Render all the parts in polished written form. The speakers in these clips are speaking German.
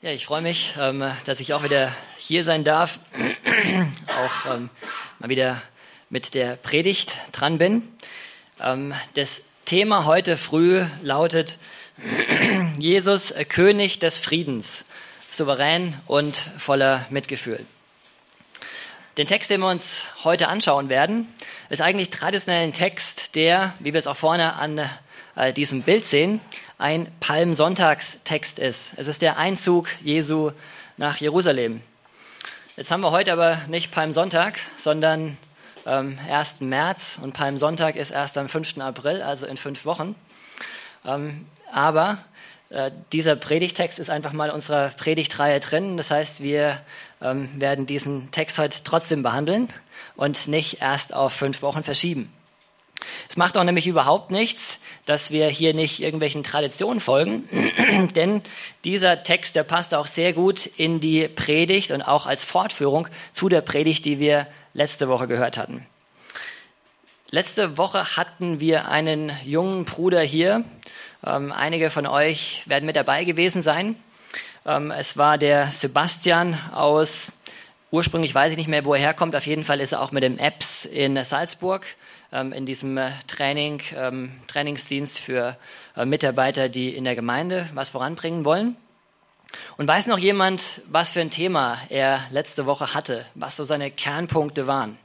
Ja, ich freue mich, dass ich auch wieder hier sein darf, auch mal wieder mit der Predigt dran bin. Das Thema heute früh lautet Jesus, König des Friedens, souverän und voller Mitgefühl. Den Text, den wir uns heute anschauen werden, ist eigentlich traditionell ein Text, der, wie wir es auch vorne an diesem Bild sehen, ein Palmsonntagstext ist. Es ist der Einzug Jesu nach Jerusalem. Jetzt haben wir heute aber nicht Palmsonntag, sondern 1. März und Palmsonntag ist erst am 5. April, also in 5 Wochen. Aber dieser Predigtext ist einfach mal in unserer Predigtreihe drin. Das heißt, wir werden diesen Text heute trotzdem behandeln und nicht erst auf 5 Wochen verschieben. Es macht auch nämlich überhaupt nichts, dass wir hier nicht irgendwelchen Traditionen folgen, denn dieser Text, der passt auch sehr gut in die Predigt und auch als Fortführung zu der Predigt, die wir letzte Woche gehört hatten. Letzte Woche hatten wir einen jungen Bruder hier. Einige von euch werden mit dabei gewesen sein. Es war der Sebastian aus, ursprünglich weiß ich nicht mehr, wo er herkommt. Auf jeden Fall ist er auch mit dem EBS in Salzburg in diesem Trainingsdienst für Mitarbeiter, die in der Gemeinde was voranbringen wollen. Und weiß noch jemand, was für ein Thema er letzte Woche hatte, was so seine Kernpunkte waren?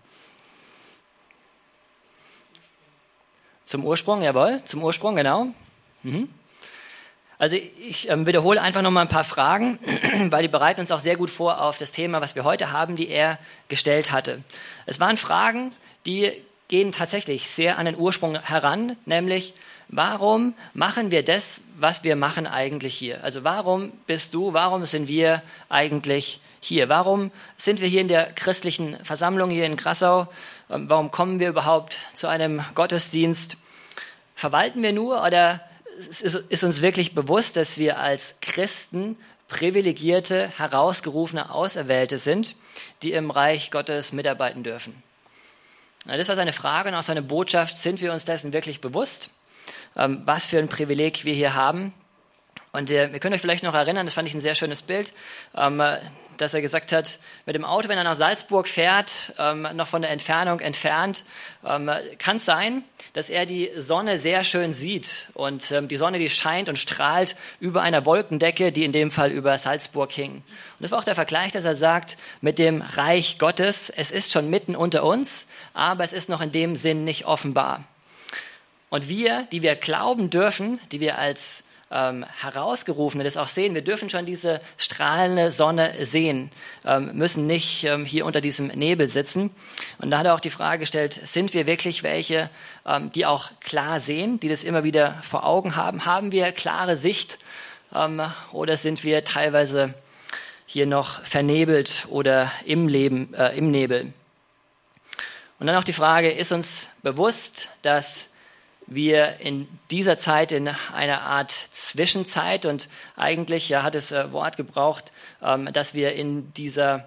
Zum Ursprung, jawohl, zum Ursprung, genau. Also ich wiederhole einfach noch mal ein paar Fragen, weil die bereiten uns auch sehr gut vor auf das Thema, was wir heute haben, die er gestellt hatte. Es waren Fragen, die gehen tatsächlich sehr an den Ursprung heran, nämlich warum machen wir das, was wir machen eigentlich hier? Also warum sind wir eigentlich hier? Warum sind wir hier in der christlichen Versammlung hier in Grassau? Warum kommen wir überhaupt zu einem Gottesdienst? Verwalten wir nur oder ist uns wirklich bewusst, dass wir als Christen privilegierte, herausgerufene Auserwählte sind, die im Reich Gottes mitarbeiten dürfen? Das war seine Frage und auch seine Botschaft. Sind wir uns dessen wirklich bewusst, was für ein Privileg wir hier haben? Und ihr könnt euch vielleicht noch erinnern, das fand ich ein sehr schönes Bild, dass er gesagt hat, mit dem Auto, wenn er nach Salzburg fährt, noch von der Entfernung entfernt, kann es sein, dass er die Sonne sehr schön sieht. Und die Sonne, die scheint und strahlt über einer Wolkendecke, die in dem Fall über Salzburg hing. Und das war auch der Vergleich, dass er sagt, mit dem Reich Gottes, es ist schon mitten unter uns, aber es ist noch in dem Sinn nicht offenbar. Und wir, die wir glauben dürfen, die wir als Herausgerufene das auch sehen, wir dürfen schon diese strahlende Sonne sehen, müssen nicht hier unter diesem Nebel sitzen. Und da hat er auch die Frage gestellt, sind wir wirklich welche, die auch klar sehen, die das immer wieder vor Augen haben? Haben wir klare Sicht oder sind wir teilweise hier noch vernebelt oder im Nebel? Und dann auch die Frage, ist uns bewusst, dass wir in dieser Zeit in einer Art Zwischenzeit und eigentlich hat es Wort gebraucht, dass wir in diesem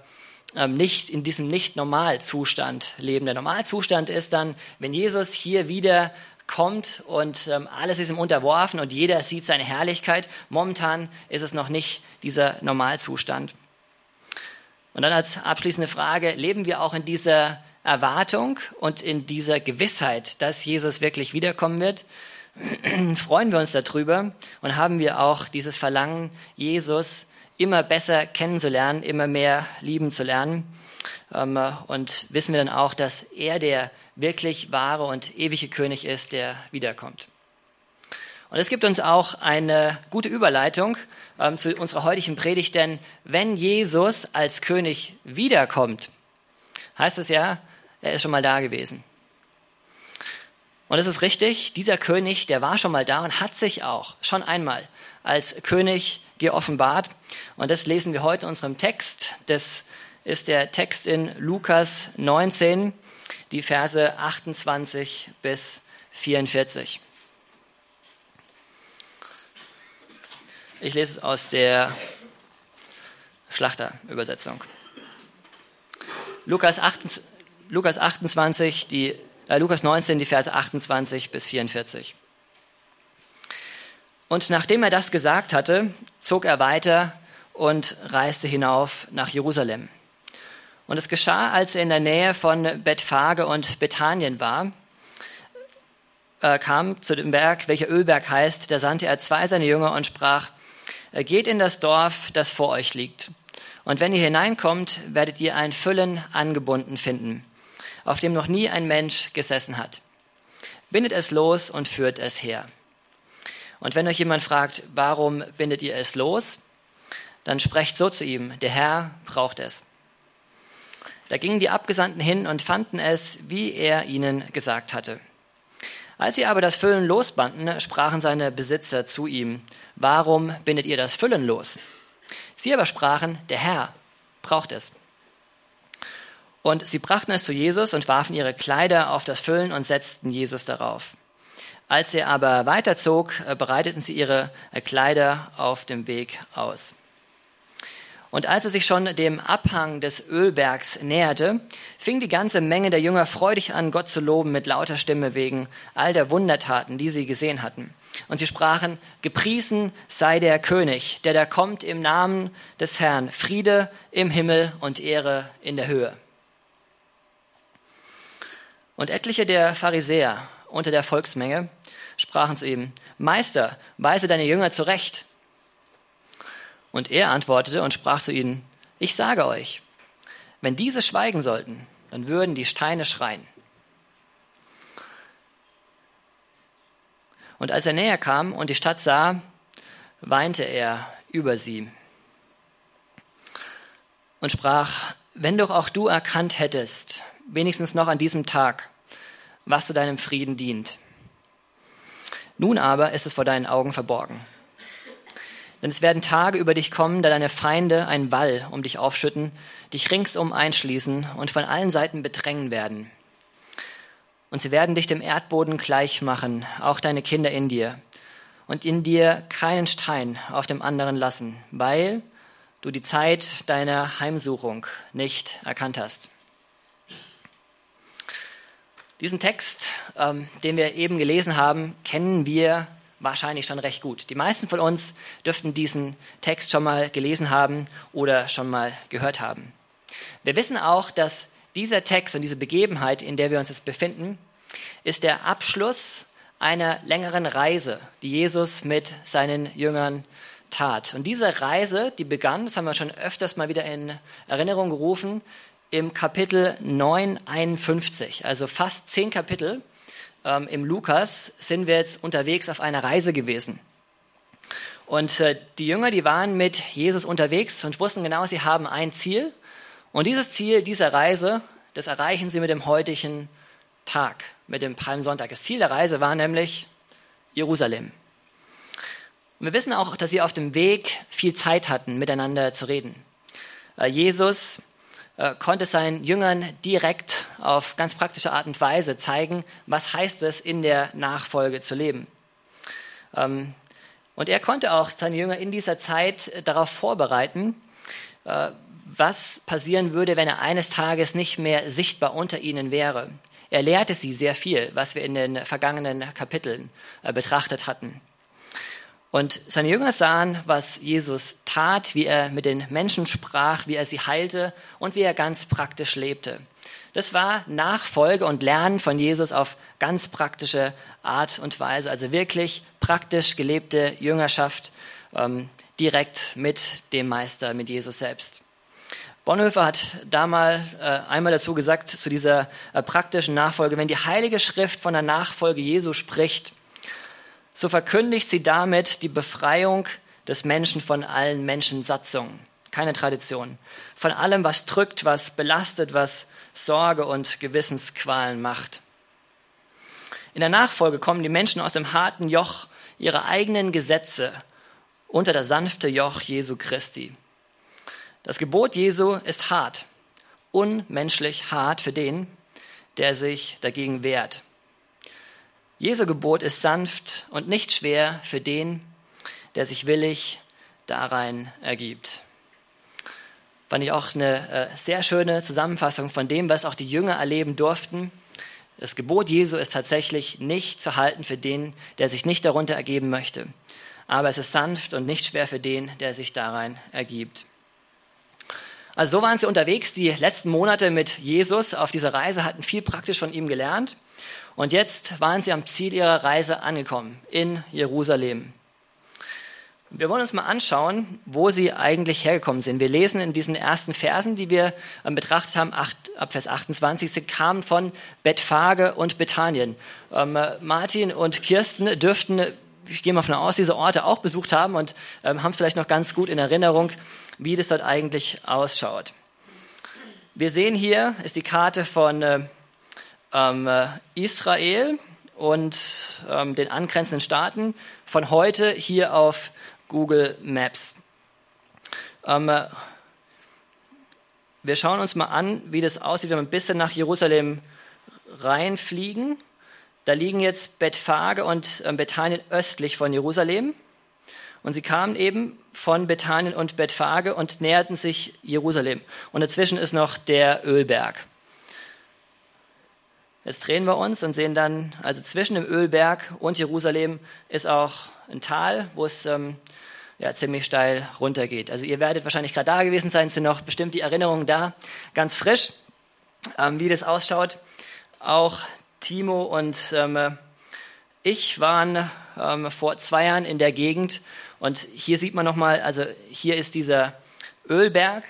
Nicht-Normal-Zustand leben. Der Normalzustand ist dann, wenn Jesus hier wieder kommt und alles ist ihm unterworfen und jeder sieht seine Herrlichkeit. Momentan ist es noch nicht dieser Normalzustand. Und dann als abschließende Frage, leben wir auch in dieser Erwartung und in dieser Gewissheit, dass Jesus wirklich wiederkommen wird? Freuen wir uns darüber und haben wir auch dieses Verlangen, Jesus immer besser kennenzulernen, immer mehr lieben zu lernen? Und wissen wir dann auch, dass er der wirklich wahre und ewige König ist, der wiederkommt? Und es gibt uns auch eine gute Überleitung zu unserer heutigen Predigt, denn wenn Jesus als König wiederkommt, heißt es ja, er ist schon mal da gewesen. Und es ist richtig, dieser König, der war schon mal da und hat sich auch schon einmal als König geoffenbart. Und das lesen wir heute in unserem Text. Das ist der Text in Lukas 19, die Verse 28 bis 44. Ich lese es aus der Schlachterübersetzung. Lukas 19, die Verse 28 bis 44. Und nachdem er das gesagt hatte, zog er weiter und reiste hinauf nach Jerusalem. Und es geschah, als er in der Nähe von Bethphage und Bethanien war, kam zu dem Berg, welcher Ölberg heißt, da sandte er 2 seiner Jünger und sprach, geht in das Dorf, das vor euch liegt. Und wenn ihr hineinkommt, werdet ihr ein Füllen angebunden finden, auf dem noch nie ein Mensch gesessen hat. Bindet es los und führt es her. Und wenn euch jemand fragt, warum bindet ihr es los, dann sprecht so zu ihm, der Herr braucht es. Da gingen die Abgesandten hin und fanden es, wie er ihnen gesagt hatte. Als sie aber das Füllen losbanden, sprachen seine Besitzer zu ihm, warum bindet ihr das Füllen los? Sie aber sprachen, der Herr braucht es. Und sie brachten es zu Jesus und warfen ihre Kleider auf das Füllen und setzten Jesus darauf. Als er aber weiterzog, breiteten sie ihre Kleider auf dem Weg aus. Und als er sich schon dem Abhang des Ölbergs näherte, fing die ganze Menge der Jünger freudig an, Gott zu loben mit lauter Stimme wegen all der Wundertaten, die sie gesehen hatten. Und sie sprachen, gepriesen sei der König, der da kommt im Namen des Herrn, Friede im Himmel und Ehre in der Höhe. Und etliche der Pharisäer unter der Volksmenge sprachen zu ihm, Meister, weise deine Jünger zurecht. Und er antwortete und sprach zu ihnen, ich sage euch, wenn diese schweigen sollten, dann würden die Steine schreien. Und als er näher kam und die Stadt sah, weinte er über sie und sprach, wenn doch auch du erkannt hättest, wenigstens noch an diesem Tag, was zu deinem Frieden dient. Nun aber ist es vor deinen Augen verborgen. Denn es werden Tage über dich kommen, da deine Feinde einen Wall um dich aufschütten, dich ringsum einschließen und von allen Seiten bedrängen werden. Und sie werden dich dem Erdboden gleich machen, auch deine Kinder in dir, und in dir keinen Stein auf dem anderen lassen, weil du die Zeit deiner Heimsuchung nicht erkannt hast. Diesen Text, den wir eben gelesen haben, kennen wir wahrscheinlich schon recht gut. Die meisten von uns dürften diesen Text schon mal gelesen haben oder schon mal gehört haben. Wir wissen auch, dass dieser Text und diese Begebenheit, in der wir uns jetzt befinden, ist der Abschluss einer längeren Reise, die Jesus mit seinen Jüngern tat. Und diese Reise, die begann, das haben wir schon öfters mal wieder in Erinnerung gerufen, im Kapitel 9:51, also fast 10 Kapitel. Im Lukas sind wir jetzt unterwegs auf einer Reise gewesen. Und die Jünger, die waren mit Jesus unterwegs und wussten genau, sie haben ein Ziel. Und dieses Ziel dieser Reise, das erreichen sie mit dem heutigen Tag, mit dem Palmsonntag. Das Ziel der Reise war nämlich Jerusalem. Und wir wissen auch, dass sie auf dem Weg viel Zeit hatten, miteinander zu reden. Jesus konnte seinen Jüngern direkt auf ganz praktische Art und Weise zeigen, was heißt es, in der Nachfolge zu leben. Und er konnte auch seine Jünger in dieser Zeit darauf vorbereiten, was passieren würde, wenn er eines Tages nicht mehr sichtbar unter ihnen wäre. Er lehrte sie sehr viel, was wir in den vergangenen Kapiteln betrachtet hatten. Und seine Jünger sahen, was Jesus tat, wie er mit den Menschen sprach, wie er sie heilte und wie er ganz praktisch lebte. Das war Nachfolge und Lernen von Jesus auf ganz praktische Art und Weise. Also wirklich praktisch gelebte Jüngerschaft direkt mit dem Meister, mit Jesus selbst. Bonhoeffer hat damals einmal dazu gesagt, zu dieser praktischen Nachfolge, wenn die Heilige Schrift von der Nachfolge Jesu spricht, so verkündigt sie damit die Befreiung des Menschen von allen Menschensatzungen, keine Tradition, von allem, was drückt, was belastet, was Sorge und Gewissensqualen macht. In der Nachfolge kommen die Menschen aus dem harten Joch ihrer eigenen Gesetze unter das sanfte Joch Jesu Christi. Das Gebot Jesu ist hart, unmenschlich hart für den, der sich dagegen wehrt. Jesu Gebot ist sanft und nicht schwer für den, der sich willig darein ergibt. Fand ich auch eine sehr schöne Zusammenfassung von dem, was auch die Jünger erleben durften. Das Gebot Jesu ist tatsächlich nicht zu halten für den, der sich nicht darunter ergeben möchte. aber es ist sanft und nicht schwer für den, der sich darein ergibt. Also so waren sie unterwegs die letzten Monate mit Jesus auf dieser Reise, hatten viel praktisch von ihm gelernt und jetzt waren sie am Ziel ihrer Reise angekommen, in Jerusalem. Wir wollen uns mal anschauen, wo sie eigentlich hergekommen sind. Wir lesen in diesen ersten Versen, die wir betrachtet haben, ab Vers 28, sie kamen von Bethphage und Bethanien. Martin und Kirsten dürften, ich gehe mal davon aus, diese Orte auch besucht haben und haben vielleicht noch ganz gut in Erinnerung, wie das dort eigentlich ausschaut. Wir sehen hier, ist die Karte von Israel und den angrenzenden Staaten von heute hier auf Google Maps. Wir schauen uns mal an, wie das aussieht, wenn wir ein bisschen nach Jerusalem reinfliegen. Da liegen jetzt Bethphage und Bethanien östlich von Jerusalem. Und sie kamen eben von Bethanien und Bethphage und näherten sich Jerusalem. Und dazwischen ist noch der Ölberg. Jetzt drehen wir uns und sehen dann, also zwischen dem Ölberg und Jerusalem ist auch ein Tal, wo es ziemlich steil runtergeht. Also ihr werdet wahrscheinlich gerade da gewesen sein, sind noch bestimmt die Erinnerungen da, ganz frisch, wie das ausschaut. Auch Timo und ich waren vor 2 Jahren in der Gegend und hier sieht man nochmal, also hier ist dieser Ölberg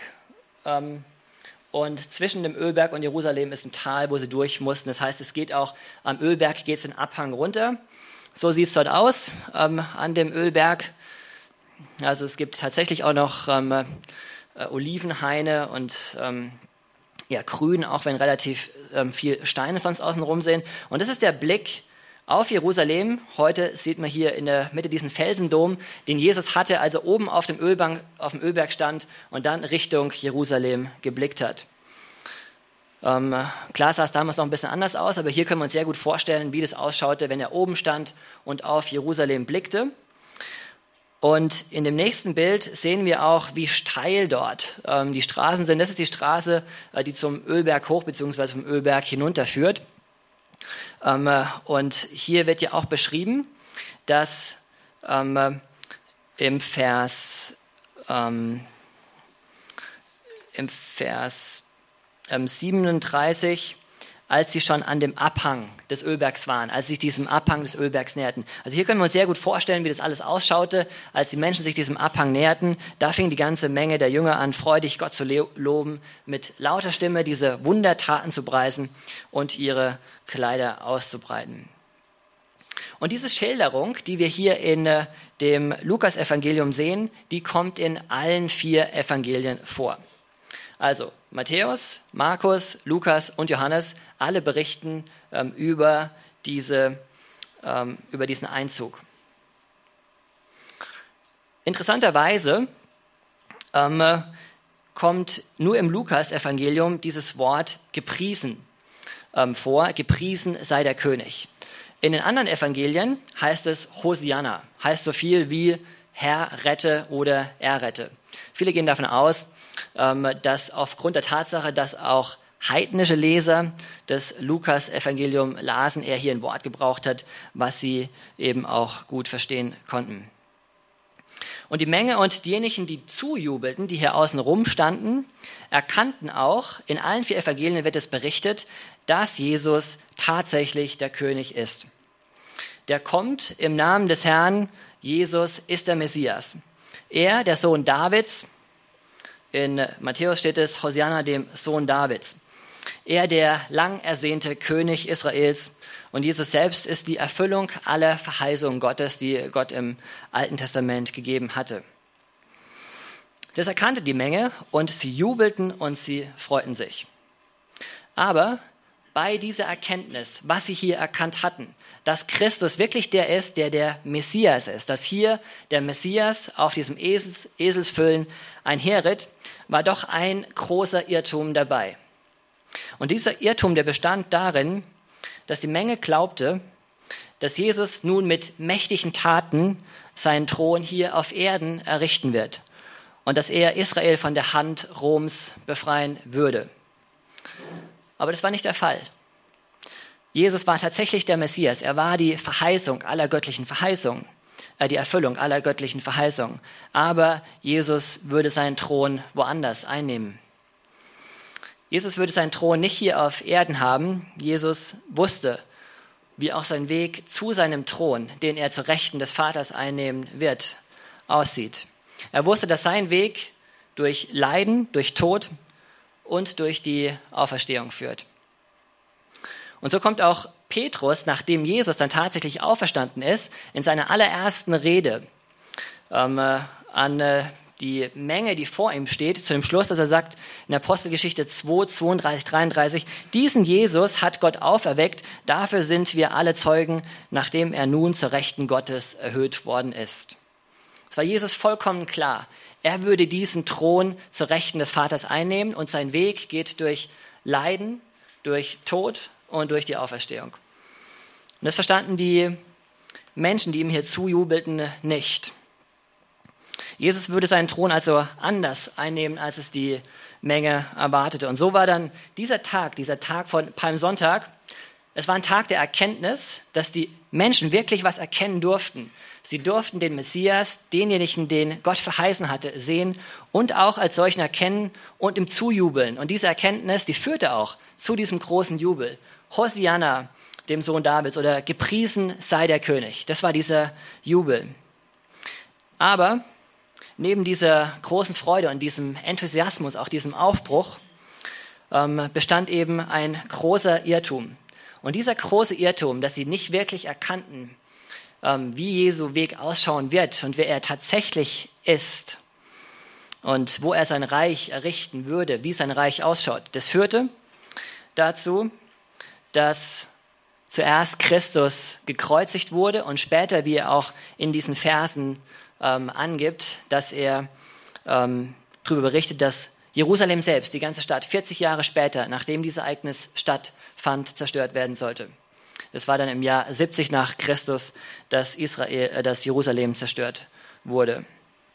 und zwischen dem Ölberg und Jerusalem ist ein Tal, wo sie durch mussten. Das heißt, es geht auch, am Ölberg geht es den Abhang runter. So sieht es dort aus, an dem Ölberg. Also es gibt tatsächlich auch noch Olivenhaine und Grün, auch wenn relativ viel Steine sonst außenrum sind. Und das ist der Blick auf Jerusalem. Heute sieht man hier in der Mitte diesen Felsendom, den Jesus hatte, als er oben auf dem Ölberg stand und dann Richtung Jerusalem geblickt hat. Klar sah es damals noch ein bisschen anders aus, aber hier können wir uns sehr gut vorstellen, wie das ausschaute, wenn er oben stand und auf Jerusalem blickte. Und in dem nächsten Bild sehen wir auch, wie steil dort die Straßen sind. Das ist die Straße, die zum Ölberg hoch bzw. vom Ölberg hinunterführt. Und hier wird ja auch beschrieben, dass im Vers 37, als sie schon an dem Abhang des Ölbergs waren, als sie sich diesem Abhang des Ölbergs näherten. Also hier können wir uns sehr gut vorstellen, wie das alles ausschaute, als die Menschen sich diesem Abhang näherten. Da fing die ganze Menge der Jünger an, freudig Gott zu loben, mit lauter Stimme diese Wundertaten zu preisen und ihre Kleider auszubreiten. Und diese Schilderung, die wir hier in dem Lukas-Evangelium sehen, die kommt in allen 4 Evangelien vor. Also Matthäus, Markus, Lukas und Johannes, alle berichten über diesen Einzug. Interessanterweise kommt nur im Lukas-Evangelium dieses Wort gepriesen vor, gepriesen sei der König. In den anderen Evangelien heißt es Hosianna, heißt so viel wie Herr rette oder errette. Viele gehen davon aus, dass aufgrund der Tatsache, dass auch heidnische Leser das Lukas-Evangelium lasen, er hier ein Wort gebraucht hat, was sie eben auch gut verstehen konnten. Und die Menge und diejenigen, die zujubelten, die hier außen rum standen, erkannten auch, in allen 4 Evangelien wird es berichtet, dass Jesus tatsächlich der König ist. Der kommt im Namen des Herrn, Jesus ist der Messias. Er, der Sohn Davids, in Matthäus steht es, Hosianna, dem Sohn Davids. Er, der lang ersehnte König Israels. Und Jesus selbst ist die Erfüllung aller Verheißungen Gottes, die Gott im Alten Testament gegeben hatte. Das erkannte die Menge und sie jubelten und sie freuten sich. Aber bei dieser Erkenntnis, was sie hier erkannt hatten, dass Christus wirklich der ist, der Messias ist, dass hier der Messias auf diesem Eselsfüllen einherritt, war doch ein großer Irrtum dabei. Und dieser Irrtum, der bestand darin, dass die Menge glaubte, dass Jesus nun mit mächtigen Taten seinen Thron hier auf Erden errichten wird und dass er Israel von der Hand Roms befreien würde. Aber das war nicht der Fall. Jesus war tatsächlich der Messias. Er war die Verheißung aller göttlichen Verheißungen. die Erfüllung aller göttlichen Verheißungen. Aber Jesus würde seinen Thron woanders einnehmen. Jesus würde seinen Thron nicht hier auf Erden haben. Jesus wusste, wie auch sein Weg zu seinem Thron, den er zur Rechten des Vaters einnehmen wird, aussieht. Er wusste, dass sein Weg durch Leiden, durch Tod und durch die Auferstehung führt. Und so kommt auch Petrus, nachdem Jesus dann tatsächlich auferstanden ist, in seiner allerersten Rede an die Menge, die vor ihm steht, zu dem Schluss, dass er sagt in Apostelgeschichte 2, 32, 33, diesen Jesus hat Gott auferweckt, dafür sind wir alle Zeugen, nachdem er nun zur Rechten Gottes erhöht worden ist. Es war Jesus vollkommen klar, er würde diesen Thron zur Rechten des Vaters einnehmen und sein Weg geht durch Leiden, durch Tod und durch die Auferstehung. Und das verstanden die Menschen, die ihm hier zujubelten, nicht. Jesus würde seinen Thron also anders einnehmen, als es die Menge erwartete. Und so war dann dieser Tag von Palmsonntag, es war ein Tag der Erkenntnis, dass die Menschen wirklich was erkennen durften. Sie durften den Messias, denjenigen, den Gott verheißen hatte, sehen und auch als solchen erkennen und ihm zujubeln. Und diese Erkenntnis, die führte auch zu diesem großen Jubel. Hosianna, dem Sohn Davids, oder gepriesen sei der König. Das war dieser Jubel. Aber neben dieser großen Freude und diesem Enthusiasmus, auch diesem Aufbruch, bestand eben ein großer Irrtum. Und dieser große Irrtum, dass sie nicht wirklich erkannten, wie Jesu Weg ausschauen wird und wer er tatsächlich ist und wo er sein Reich errichten würde, wie sein Reich ausschaut, das führte dazu, dass zuerst Christus gekreuzigt wurde und später, wie er auch in diesen Versen angibt, dass er darüber berichtet, dass Jerusalem selbst, die ganze Stadt, 40 Jahre später, nachdem dieses Ereignis stattfand, zerstört werden sollte. Das war dann im Jahr 70 nach Christus, dass Jerusalem zerstört wurde.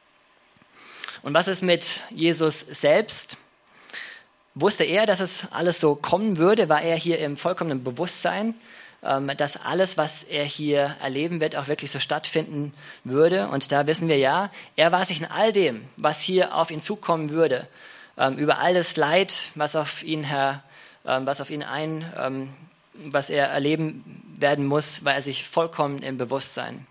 Und was ist mit Jesus selbst? Wusste er, dass es alles so kommen würde? War er hier im vollkommenen Bewusstsein, dass alles, was er hier erleben wird, auch wirklich so stattfinden würde? Und da wissen wir ja, er war sich in all dem, was hier auf ihn zukommen würde, über alles Leid, was er erleben werden muss, war er sich vollkommen im Bewusstsein.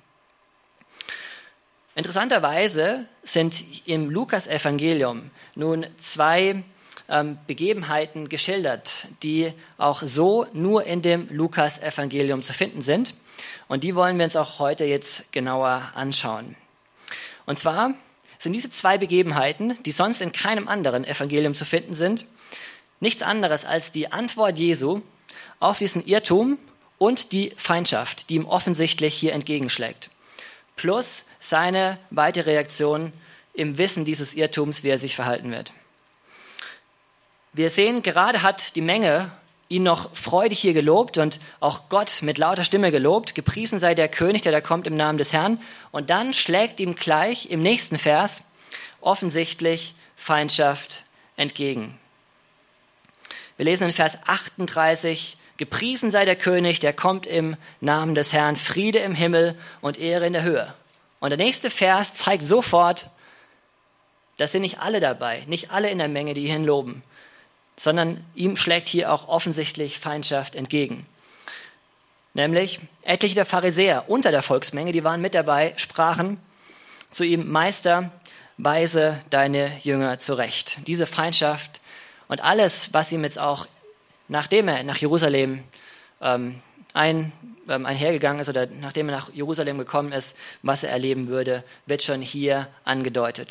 Interessanterweise sind im Lukas-Evangelium nun zwei Begebenheiten geschildert, die auch so nur in dem Lukas-Evangelium zu finden sind. Und die wollen wir uns auch heute jetzt genauer anschauen. Und zwar sind diese zwei Begebenheiten, die sonst in keinem anderen Evangelium zu finden sind, nichts anderes als die Antwort Jesu auf diesen Irrtum und die Feindschaft, die ihm offensichtlich hier entgegenschlägt. Plus seine weitere Reaktion im Wissen dieses Irrtums, wie er sich verhalten wird. Wir sehen, gerade hat die Menge ihn noch freudig hier gelobt und auch Gott mit lauter Stimme gelobt. Gepriesen sei der König, der da kommt im Namen des Herrn. Und dann schlägt ihm gleich im nächsten Vers offensichtlich Feindschaft entgegen. Wir lesen in Vers 38, gepriesen sei der König, der kommt im Namen des Herrn, Friede im Himmel und Ehre in der Höhe. Und der nächste Vers zeigt sofort, das sind nicht alle dabei, nicht alle in der Menge, die ihn loben, sondern ihm schlägt hier auch offensichtlich Feindschaft entgegen. Nämlich etliche der Pharisäer unter der Volksmenge, die waren mit dabei, sprachen zu ihm, Meister, weise deine Jünger zurecht. Diese Feindschaft und alles, was ihm jetzt auch, nachdem er nach Jerusalem einhergegangen ist oder nachdem er nach Jerusalem gekommen ist, was er erleben würde, wird schon hier angedeutet.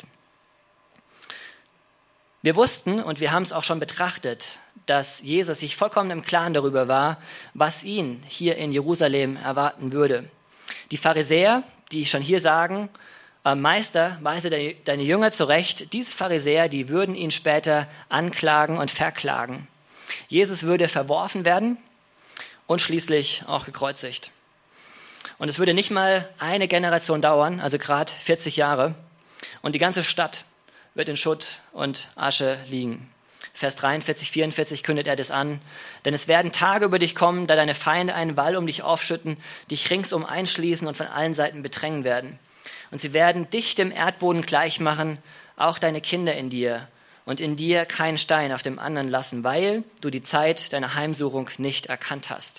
Wir wussten und wir haben es auch schon betrachtet, dass Jesus sich vollkommen im Klaren darüber war, was ihn hier in Jerusalem erwarten würde. Die Pharisäer, die schon hier sagen, Meister, weise deine Jünger zurecht, diese Pharisäer, die würden ihn später anklagen und verklagen. Jesus würde verworfen werden und schließlich auch gekreuzigt. Und es würde nicht mal eine Generation dauern, also gerade 40 Jahre, und die ganze Stadt wird in Schutt und Asche liegen. Vers 43, 44 kündet er das an. Denn es werden Tage über dich kommen, da deine Feinde einen Wall um dich aufschütten, dich ringsum einschließen und von allen Seiten bedrängen werden. Und sie werden dich dem Erdboden gleich machen, auch deine Kinder in dir, und in dir keinen Stein auf dem anderen lassen, weil du die Zeit deiner Heimsuchung nicht erkannt hast.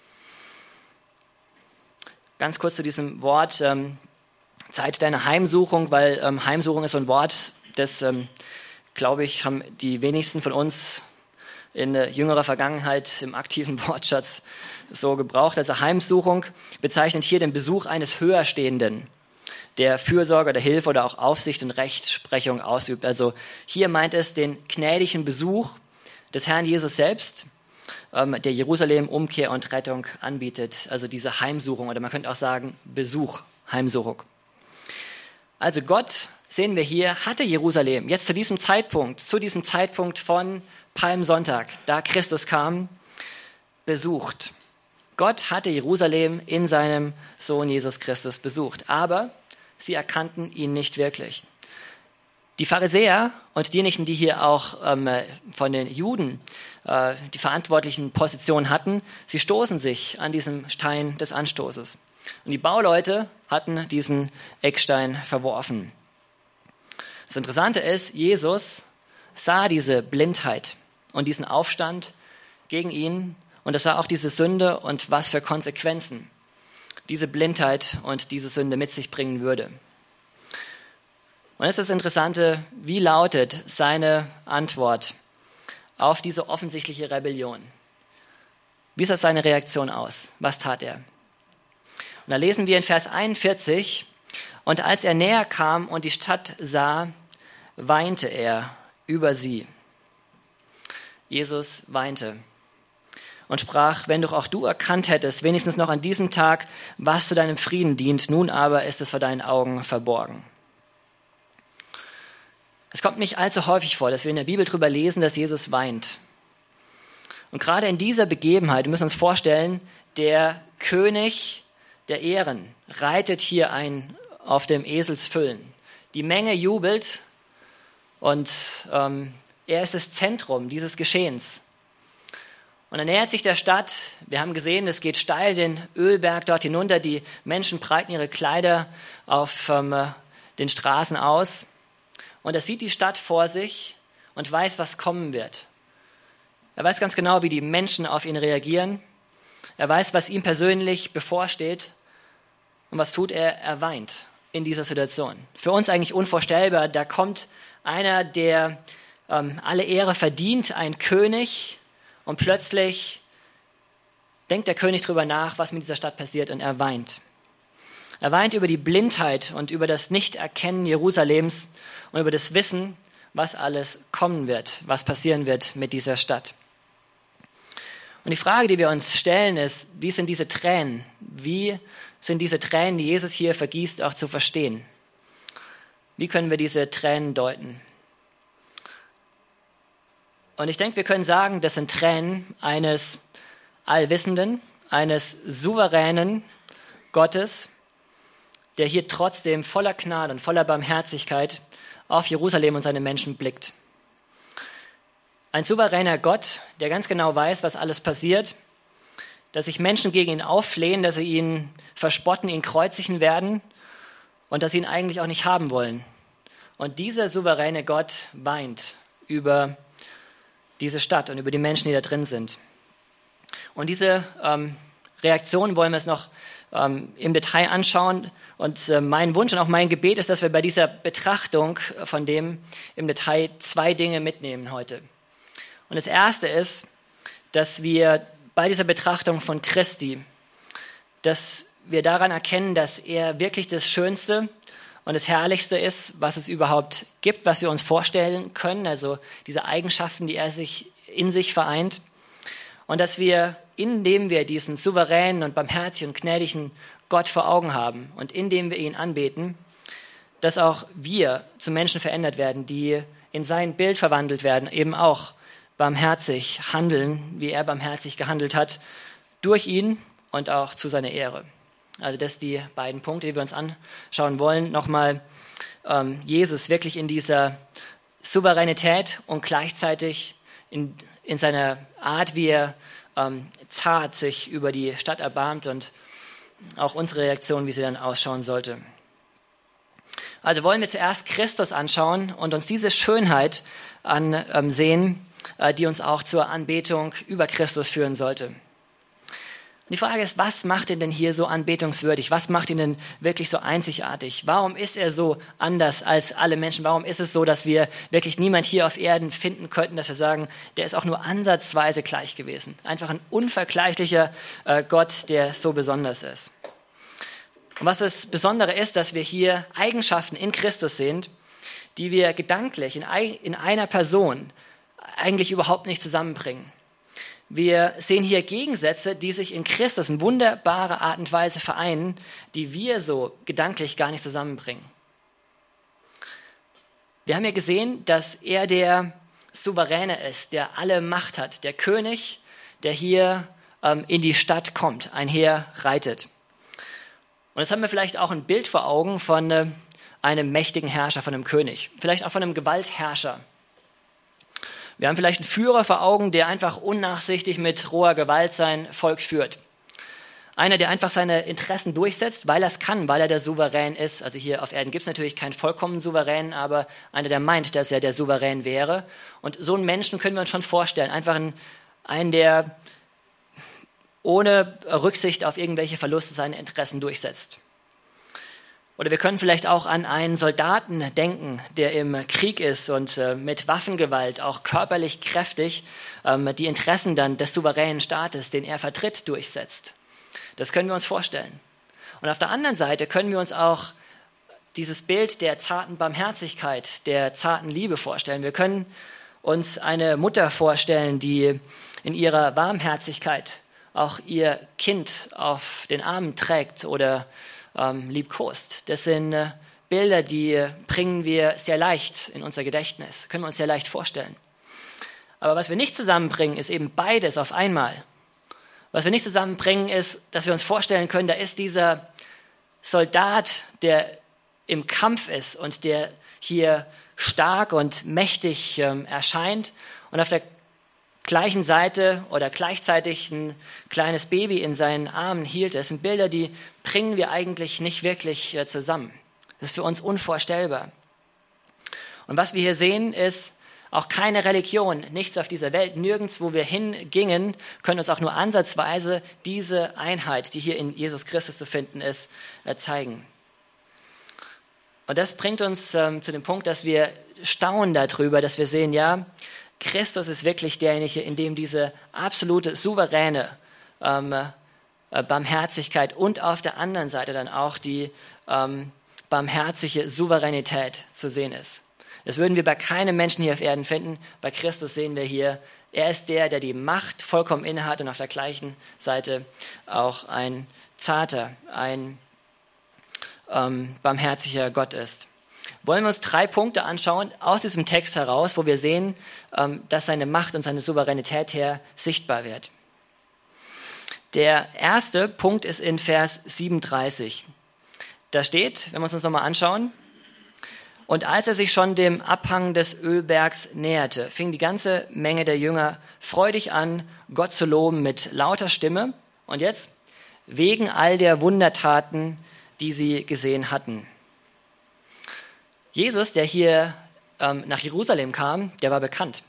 Ganz kurz zu diesem Wort, Zeit deiner Heimsuchung, weil Heimsuchung ist so ein Wort, das, glaube ich, haben die wenigsten von uns in jüngerer Vergangenheit im aktiven Wortschatz so gebraucht. Also Heimsuchung bezeichnet hier den Besuch eines Höherstehenden, der Fürsorge oder Hilfe oder auch Aufsicht und Rechtsprechung ausübt. Also hier meint es den gnädigen Besuch des Herrn Jesus selbst, der Jerusalem Umkehr und Rettung anbietet. Also diese Heimsuchung oder man könnte auch sagen Besuch, Heimsuchung. Also Gott, sehen wir hier, hatte Jerusalem jetzt zu diesem Zeitpunkt von Palmsonntag, da Christus kam, besucht. Gott hatte Jerusalem in seinem Sohn Jesus Christus besucht, aber sie erkannten ihn nicht wirklich. Die Pharisäer und diejenigen, die hier auch von den Juden die verantwortlichen Positionen hatten, sie stoßen sich an diesem Stein des Anstoßes. Und die Bauleute hatten diesen Eckstein verworfen. Das Interessante ist, Jesus sah diese Blindheit und diesen Aufstand gegen ihn und er sah auch diese Sünde und was für Konsequenzen diese Blindheit und diese Sünde mit sich bringen würde. Und es ist das Interessante, wie lautet seine Antwort auf diese offensichtliche Rebellion? Wie sah seine Reaktion aus? Was tat er? Und da lesen wir in Vers 41, und als er näher kam und die Stadt sah, weinte er über sie. Jesus weinte und sprach, wenn doch auch du erkannt hättest, wenigstens noch an diesem Tag, was zu deinem Frieden dient, nun aber ist es vor deinen Augen verborgen. Es kommt nicht allzu häufig vor, dass wir in der Bibel darüber lesen, dass Jesus weint. Und gerade in dieser Begebenheit, wir müssen uns vorstellen, der König der Ehren reitet hier ein auf dem Eselsfüllen. Die Menge jubelt und er ist das Zentrum dieses Geschehens. Und er nähert sich der Stadt. Wir haben gesehen, es geht steil den Ölberg dort hinunter. Die Menschen breiten ihre Kleider auf den Straßen aus. Und er sieht die Stadt vor sich und weiß, was kommen wird. Er weiß ganz genau, wie die Menschen auf ihn reagieren. Er weiß, was ihm persönlich bevorsteht. Und was tut er? Er weint in dieser Situation. Für uns eigentlich unvorstellbar. Da kommt einer, der alle Ehre verdient, ein König. Und plötzlich denkt der König darüber nach, was mit dieser Stadt passiert. Und er weint. Er weint über die Blindheit und über das Nichterkennen Jerusalems und über das Wissen, was alles kommen wird, was passieren wird mit dieser Stadt. Und die Frage, die wir uns stellen, ist, wie sind diese Tränen? Wie sind diese Tränen, die Jesus hier vergießt, auch zu verstehen? Wie können wir diese Tränen deuten? Und ich denke, wir können sagen, das sind Tränen eines Allwissenden, eines souveränen Gottes, der hier trotzdem voller Gnade und voller Barmherzigkeit auf Jerusalem und seine Menschen blickt. Ein souveräner Gott, der ganz genau weiß, was alles passiert, dass sich Menschen gegen ihn auflehnen, dass sie ihn verspotten, ihn kreuzigen werden und dass sie ihn eigentlich auch nicht haben wollen. Und dieser souveräne Gott weint über diese Stadt und über die Menschen, die da drin sind. Und diese Reaktion wollen wir es noch im Detail anschauen. Und mein Wunsch und auch mein Gebet ist, dass wir bei dieser Betrachtung von dem im Detail 2 Dinge mitnehmen heute. Und das erste ist, dass wir bei dieser Betrachtung von Christi, dass wir daran erkennen, dass er wirklich das Schönste und das Herrlichste ist, was es überhaupt gibt, was wir uns vorstellen können, also diese Eigenschaften, die er in sich vereint. Und dass wir, indem wir diesen souveränen und barmherzigen und gnädigen Gott vor Augen haben und indem wir ihn anbeten, dass auch wir zu Menschen verändert werden, die in sein Bild verwandelt werden, eben auch barmherzig handeln, wie er barmherzig gehandelt hat, durch ihn und auch zu seiner Ehre. Also das sind die beiden Punkte, die wir uns anschauen wollen. Nochmal Jesus wirklich in dieser Souveränität und gleichzeitig in seiner Art, wie er zart sich über die Stadt erbarmt und auch unsere Reaktion, wie sie dann ausschauen sollte. Also wollen wir zuerst Christus anschauen und uns diese Schönheit ansehen, die uns auch zur Anbetung über Christus führen sollte. Und die Frage ist, was macht ihn denn hier so anbetungswürdig? Was macht ihn denn wirklich so einzigartig? Warum ist er so anders als alle Menschen? Warum ist es so, dass wir wirklich niemand hier auf Erden finden könnten, dass wir sagen, der ist auch nur ansatzweise gleich gewesen? Einfach ein unvergleichlicher Gott, der so besonders ist. Und was das Besondere ist, dass wir hier Eigenschaften in Christus sehen, die wir gedanklich in einer Person eigentlich überhaupt nicht zusammenbringen. Wir sehen hier Gegensätze, die sich in Christus in wunderbarer Art und Weise vereinen, die wir so gedanklich gar nicht zusammenbringen. Wir haben ja gesehen, dass er der Souveräne ist, der alle Macht hat, der König, der hier in die Stadt kommt, einherreitet. Und jetzt haben wir vielleicht auch ein Bild vor Augen von einem mächtigen Herrscher, von einem König, vielleicht auch von einem Gewaltherrscher. Wir haben vielleicht einen Führer vor Augen, der einfach unnachsichtig mit roher Gewalt sein Volk führt. Einer, der einfach seine Interessen durchsetzt, weil er es kann, weil er der Souverän ist. Also hier auf Erden gibt es natürlich keinen vollkommenen Souverän, aber einer, der meint, dass er der Souverän wäre. Und so einen Menschen können wir uns schon vorstellen. Einfach einen, der ohne Rücksicht auf irgendwelche Verluste seine Interessen durchsetzt. Oder wir können vielleicht auch an einen Soldaten denken, der im Krieg ist und mit Waffengewalt, auch körperlich kräftig, die Interessen dann des souveränen Staates, den er vertritt, durchsetzt. Das können wir uns vorstellen. Und auf der anderen Seite können wir uns auch dieses Bild der zarten Barmherzigkeit, der zarten Liebe vorstellen. Wir können uns eine Mutter vorstellen, die in ihrer Warmherzigkeit auch ihr Kind auf den Armen trägt oder liebkost. Das sind Bilder, die bringen wir sehr leicht in unser Gedächtnis, können wir uns sehr leicht vorstellen. Aber was wir nicht zusammenbringen, ist eben beides auf einmal. Was wir nicht zusammenbringen, ist, dass wir uns vorstellen können, da ist dieser Soldat, der im Kampf ist und der hier stark und mächtig erscheint und auf der gleichen Seite oder gleichzeitig ein kleines Baby in seinen Armen hielt. Das sind Bilder, die bringen wir eigentlich nicht wirklich zusammen. Das ist für uns unvorstellbar. Und was wir hier sehen, ist auch keine Religion, nichts auf dieser Welt, nirgends, wo wir hingingen, können uns auch nur ansatzweise diese Einheit, die hier in Jesus Christus zu finden ist, zeigen. Und das bringt uns zu dem Punkt, dass wir staunen darüber, dass wir sehen, ja, Christus ist wirklich derjenige, in dem diese absolute, souveräne Barmherzigkeit und auf der anderen Seite dann auch die barmherzige Souveränität zu sehen ist. Das würden wir bei keinem Menschen hier auf Erden finden. Bei Christus sehen wir hier, er ist der die Macht vollkommen innehat und auf der gleichen Seite auch ein zarter, ein barmherziger Gott ist. Wollen wir uns 3 Punkte anschauen aus diesem Text heraus, wo wir sehen, dass seine Macht und seine Souveränität her sichtbar wird. Der erste Punkt ist in Vers 37. Da steht, wenn wir uns das nochmal anschauen, und als er sich schon dem Abhang des Ölbergs näherte, fing die ganze Menge der Jünger freudig an, Gott zu loben mit lauter Stimme. Und jetzt, wegen all der Wundertaten, die sie gesehen hatten. Jesus, der hier nach Jerusalem kam, der war bekannt.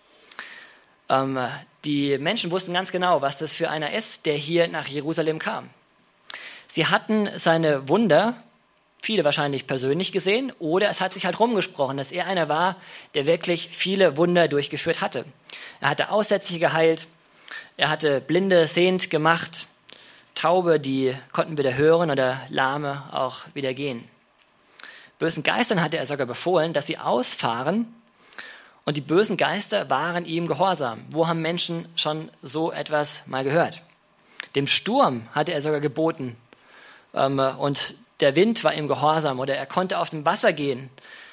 Die Menschen wussten ganz genau, was das für einer ist, der hier nach Jerusalem kam. Sie hatten seine Wunder, viele wahrscheinlich persönlich gesehen, oder es hat sich halt rumgesprochen, dass er einer war, der wirklich viele Wunder durchgeführt hatte. Er hatte Aussätzige geheilt, er hatte Blinde sehend gemacht, Taube, die konnten wieder hören oder Lahme auch wieder gehen. Bösen Geistern hatte er sogar befohlen, dass sie ausfahren, und die bösen Geister waren ihm gehorsam. Wo haben Menschen schon so etwas mal gehört? Dem Sturm hatte er sogar geboten, und der Wind war ihm gehorsam, oder er konnte auf dem Wasser gehen.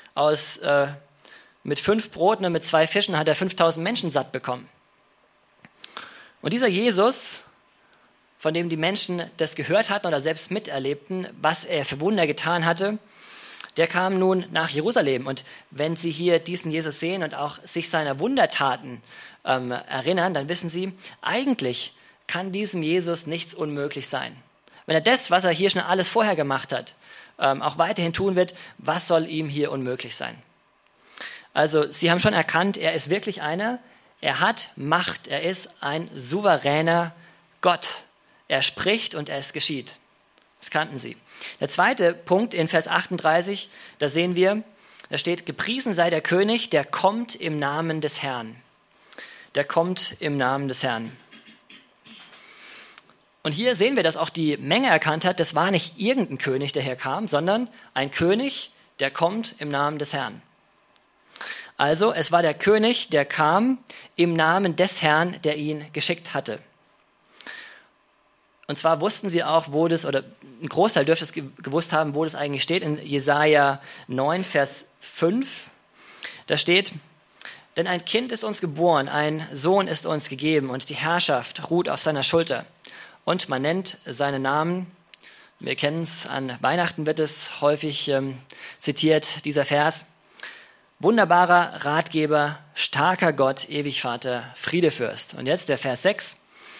Mit 5 Broten und mit 2 Fischen hat er 5000 Menschen satt bekommen. Und dieser Jesus, von dem die Menschen das gehört hatten oder selbst miterlebten, was er für Wunder getan hatte, der kam nun nach Jerusalem. Und wenn Sie hier diesen Jesus sehen und auch sich seiner Wundertaten erinnern, dann wissen Sie, eigentlich kann diesem Jesus nichts unmöglich sein. Wenn er das, was er hier schon alles vorher gemacht hat, auch weiterhin tun wird, was soll ihm hier unmöglich sein? Also sie haben schon erkannt, er ist wirklich einer, er hat Macht, er ist ein souveräner Gott. Er spricht und es geschieht. Das kannten sie. Der zweite Punkt in Vers 38, da sehen wir, da steht, gepriesen sei der König, der kommt im Namen des Herrn. Der kommt im Namen des Herrn. Und hier sehen wir, dass auch die Menge erkannt hat, das war nicht irgendein König, der hier kam, sondern ein König, der kommt im Namen des Herrn. Also es war der König, der kam im Namen des Herrn, der ihn geschickt hatte. Und zwar wussten sie auch, wo das, oder ein Großteil dürfte es gewusst haben, wo das eigentlich steht, in Jesaja 9, Vers 5. Da steht, denn ein Kind ist uns geboren, ein Sohn ist uns gegeben und die Herrschaft ruht auf seiner Schulter. Und man nennt seinen Namen, wir kennen es, an Weihnachten wird es häufig zitiert, dieser Vers. Wunderbarer Ratgeber, starker Gott, ewig Vater, Friedefürst. Und jetzt der Vers 6.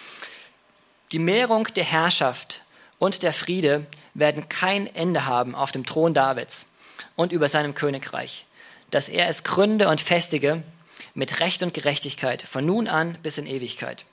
Die Mehrung der Herrschaft und der Friede werden kein Ende haben auf dem Thron Davids und über seinem Königreich, dass er es gründe und festige mit Recht und Gerechtigkeit von nun an bis in Ewigkeit.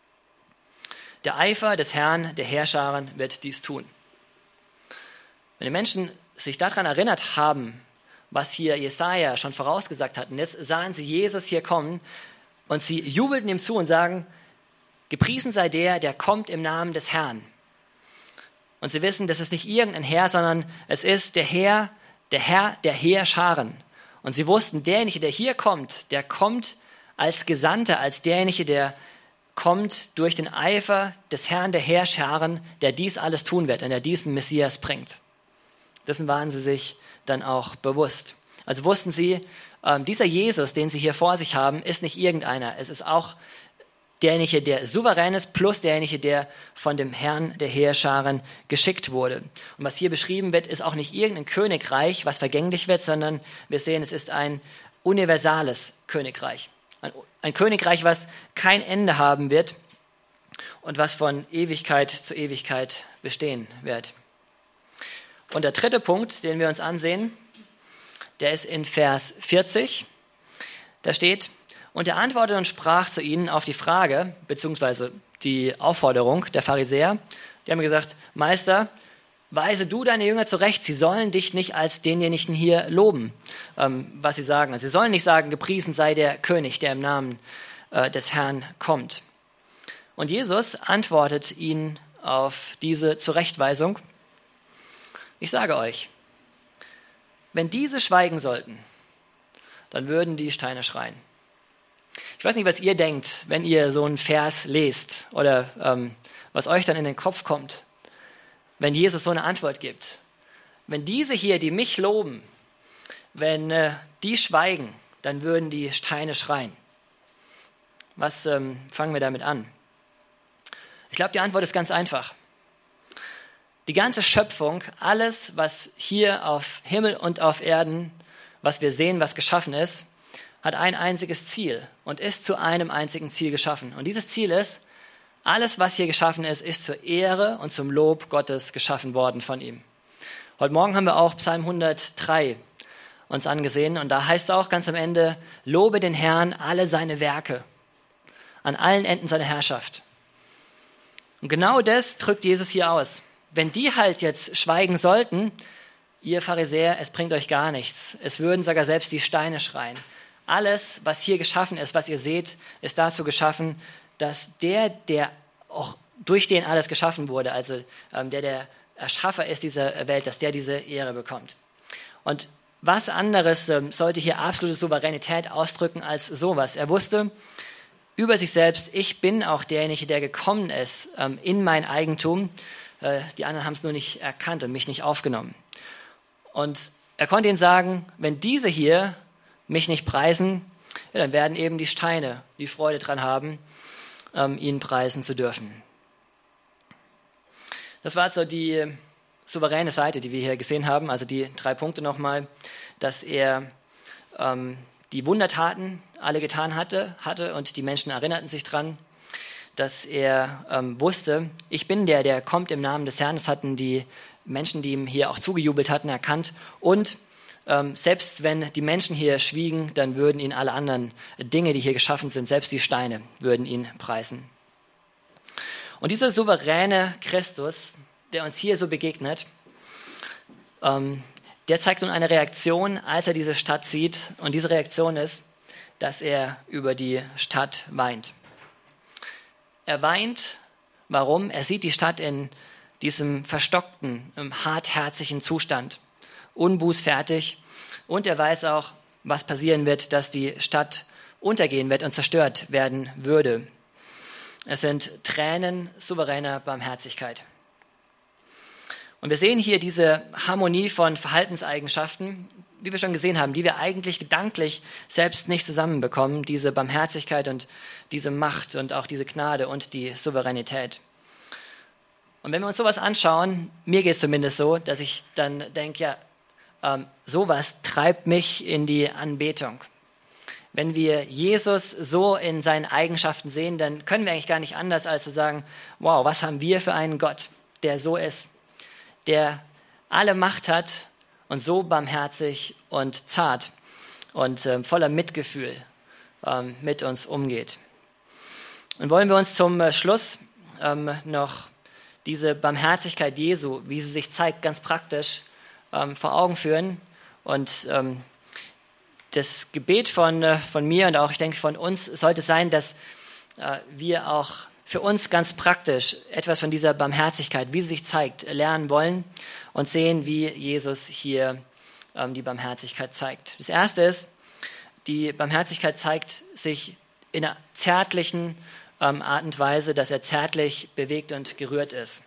Der Eifer des Herrn, der Heerscharen, wird dies tun. Wenn die Menschen sich daran erinnert haben, was hier Jesaja schon vorausgesagt hat, und jetzt sahen sie Jesus hier kommen und sie jubelten ihm zu und sagen, gepriesen sei der, der kommt im Namen des Herrn. Und sie wissen, das ist nicht irgendein Herr, sondern es ist der Herr der Heerscharen. Und sie wussten, derjenige, der hier kommt, der kommt als Gesandter, als derjenige, der kommt durch den Eifer des Herrn der Heerscharen, der dies alles tun wird und der diesen Messias bringt. Dessen waren sie sich dann auch bewusst. Also wussten sie, dieser Jesus, den sie hier vor sich haben, ist nicht irgendeiner. Es ist auch derjenige, der souverän ist, plus derjenige, der von dem Herrn der Heerscharen geschickt wurde. Und was hier beschrieben wird, ist auch nicht irgendein Königreich, was vergänglich wird, sondern wir sehen, es ist ein universales Königreich. Ein Königreich, was kein Ende haben wird und was von Ewigkeit zu Ewigkeit bestehen wird. Und der dritte Punkt, den wir uns ansehen, der ist in Vers 40. Da steht, und er antwortete und sprach zu ihnen auf die Frage, beziehungsweise die Aufforderung der Pharisäer. Die haben gesagt, Meister, weise du deine Jünger zurecht, sie sollen dich nicht als denjenigen hier loben, was sie sagen. Also sie sollen nicht sagen, gepriesen sei der König, der im Namen des Herrn kommt. Und Jesus antwortet ihnen auf diese Zurechtweisung. Ich sage euch, wenn diese schweigen sollten, dann würden die Steine schreien. Ich weiß nicht, was ihr denkt, wenn ihr so einen Vers lest oder was euch dann in den Kopf kommt, wenn Jesus so eine Antwort gibt. Wenn diese hier, die mich loben, wenn die schweigen, dann würden die Steine schreien. Was fangen wir damit an? Ich glaube, die Antwort ist ganz einfach. Die ganze Schöpfung, alles, was hier auf Himmel und auf Erden, was wir sehen, was geschaffen ist, hat ein einziges Ziel und ist zu einem einzigen Ziel geschaffen. Und dieses Ziel ist, alles, was hier geschaffen ist, ist zur Ehre und zum Lob Gottes geschaffen worden von ihm. Heute Morgen haben wir auch Psalm 103 uns angesehen und da heißt es auch ganz am Ende, lobe den Herrn alle seine Werke, an allen Enden seiner Herrschaft. Und genau das drückt Jesus hier aus. Wenn die halt jetzt schweigen sollten, ihr Pharisäer, es bringt euch gar nichts. Es würden sogar selbst die Steine schreien. Alles, was hier geschaffen ist, was ihr seht, ist dazu geschaffen, dass der auch durch den alles geschaffen wurde, also der Erschaffer ist dieser Welt, dass der diese Ehre bekommt. Und was anderes sollte hier absolute Souveränität ausdrücken als sowas. Er wusste über sich selbst, ich bin auch derjenige, der gekommen ist in mein Eigentum. Die anderen haben es nur nicht erkannt und mich nicht aufgenommen. Und er konnte ihnen sagen, wenn diese hier mich nicht preisen, ja, dann werden eben die Steine die Freude dran haben, ihn preisen zu dürfen. Das war also die souveräne Seite, die wir hier gesehen haben, also die 3 Punkte nochmal, dass er die Wundertaten alle getan hatte und die Menschen erinnerten sich dran, dass er wusste, ich bin der kommt im Namen des Herrn. Das hatten die Menschen, die ihm hier auch zugejubelt hatten, erkannt. Und selbst wenn die Menschen hier schwiegen, dann würden ihn alle anderen Dinge, die hier geschaffen sind, selbst die Steine, würden ihn preisen. Und dieser souveräne Christus, der uns hier so begegnet, der zeigt nun eine Reaktion, als er diese Stadt sieht. Und diese Reaktion ist, dass er über die Stadt weint. Er weint, warum? Er sieht die Stadt in diesem verstockten, hartherzigen Zustand, unbußfertig. Und er weiß auch, was passieren wird, dass die Stadt untergehen wird und zerstört werden würde. Es sind Tränen souveräner Barmherzigkeit. Und wir sehen hier diese Harmonie von Verhaltenseigenschaften, wie wir schon gesehen haben, die wir eigentlich gedanklich selbst nicht zusammenbekommen, diese Barmherzigkeit und diese Macht und auch diese Gnade und die Souveränität. Und wenn wir uns sowas anschauen, mir geht es zumindest so, dass ich dann denke, ja, sowas treibt mich in die Anbetung. Wenn wir Jesus so in seinen Eigenschaften sehen, dann können wir eigentlich gar nicht anders, als zu sagen, wow, was haben wir für einen Gott, der so ist, der alle Macht hat und so barmherzig und zart und voller Mitgefühl mit uns umgeht. Und wollen wir uns zum Schluss noch diese Barmherzigkeit Jesu, wie sie sich zeigt, ganz praktisch vor Augen führen. Und das Gebet von mir und auch, ich denke, von uns sollte sein, dass wir auch für uns ganz praktisch etwas von dieser Barmherzigkeit, wie sie sich zeigt, lernen wollen und sehen, wie Jesus hier die Barmherzigkeit zeigt. Das Erste ist, die Barmherzigkeit zeigt sich in einer zärtlichen Art und Weise, dass er zärtlich bewegt und gerührt ist.